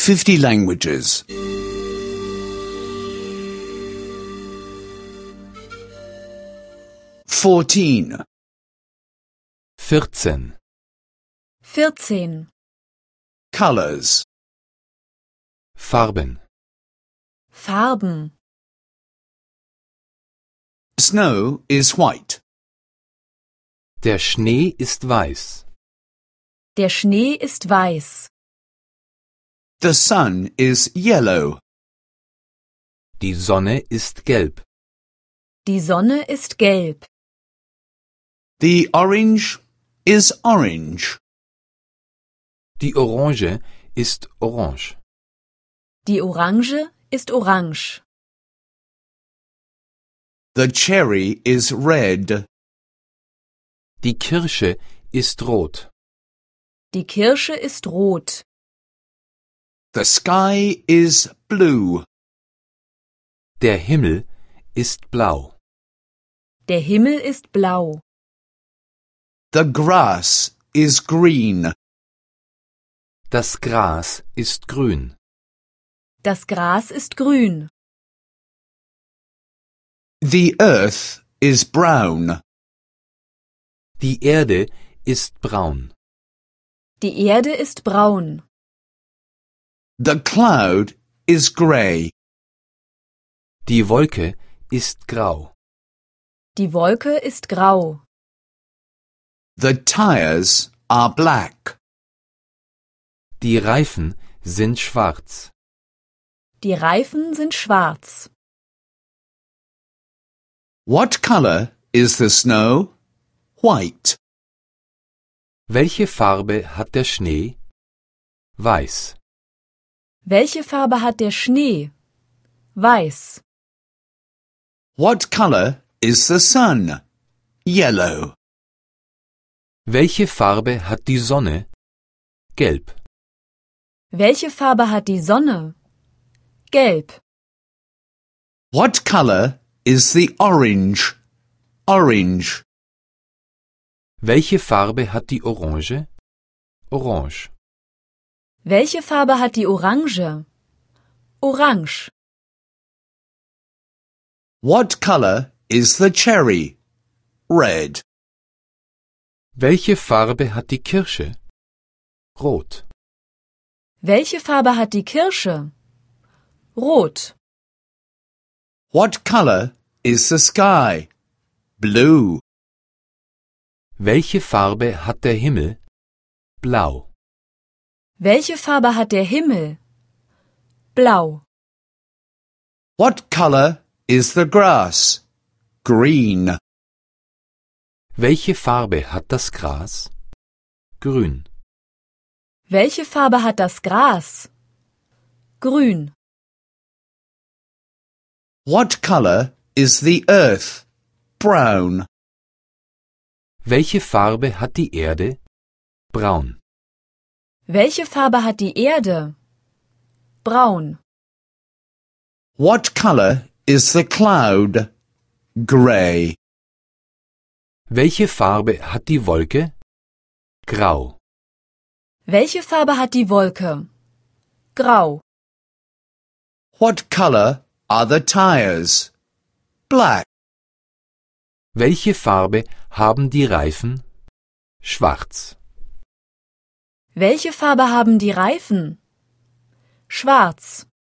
50 languages. 14. 14. 14. Colors. Farben. Farben. Snow is white. Der Schnee ist weiß. Der Schnee ist weiß. The sun is yellow. Die Sonne ist gelb. Die Sonne ist gelb. The orange is orange. Die Orange ist orange. Die Orange ist orange. The cherry is red. Die Kirsche ist rot. Die Kirsche ist rot. The sky is blue. Der Himmel ist blau. Der Himmel ist blau. The grass is green. Das Gras ist grün. Das Gras ist grün. The earth is brown. Die Erde ist braun. Die Erde ist braun. The cloud is grey. Die Wolke ist grau. Die Wolke ist grau. The tires are black. Die Reifen sind schwarz. Die Reifen sind schwarz. What color is the snow? White. Welche Farbe hat der Schnee? Weiß. Welche Farbe hat der Schnee? Weiß. What color is the sun? Yellow. Welche Farbe hat die Sonne? Gelb. Welche Farbe hat die Sonne? Gelb. What color is the orange? Orange. Welche Farbe hat die Orange? Orange. Welche Farbe hat die Orange? Orange. What color is the cherry? Red. Welche Farbe hat die Kirsche? Rot. Welche Farbe hat die Kirsche? Rot. What color is the sky? Blue. Welche Farbe hat der Himmel? Blau. Welche Farbe hat der Himmel? Blau. What color is the grass? Green. Welche Farbe hat das Gras? Grün. Welche Farbe hat das Gras? Grün. What color is the earth? Brown. Welche Farbe hat die Erde? Braun. Welche Farbe hat die Erde? Braun. What color is the cloud? Gray. Welche Farbe hat die Wolke? Grau. Welche Farbe hat die Wolke? Grau. What color are the tires? Black. Welche Farbe haben die Reifen? Schwarz. Welche Farbe haben die Reifen? Schwarz.